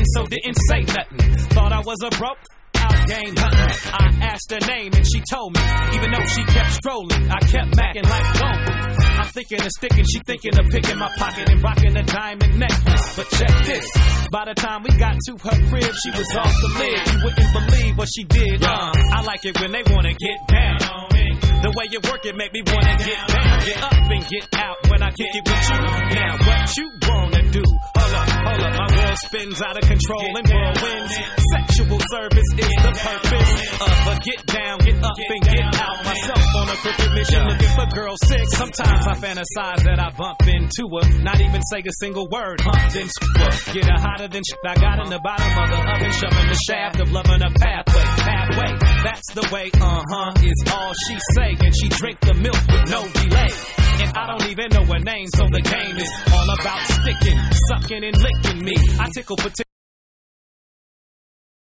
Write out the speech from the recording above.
so didn't say nothing. Thought I was a broke out game hunting. I asked her name and she told me. Even though she kept strolling, I kept macking like gold. I'm thinking of sticking, she thinking of picking my pocket and rocking a diamond necklace. But check this, by the time we got to her crib, she was off the lid. You wouldn't believe what she did. I like it when they wanna get down. The way you work it make me wanna get down. Get up and get out when I kick it with you. Now what you wanna do? Hold up, my world spins out of control in whirlwinds. Sexual service is the purpose of a get down, get up and get out. Myself on a crooked mission looking for girl 6. Sometimes I fantasize that I bump into her, not even say a single word, hump then her. Get her hotter than I got in the bottom of the oven, shoving the shaft of loving a pathway. That's the way, is all she say, and she drink the milk with no delay. And I don't even know her name, so the game is all about sticking, sucking and licking me. I tickle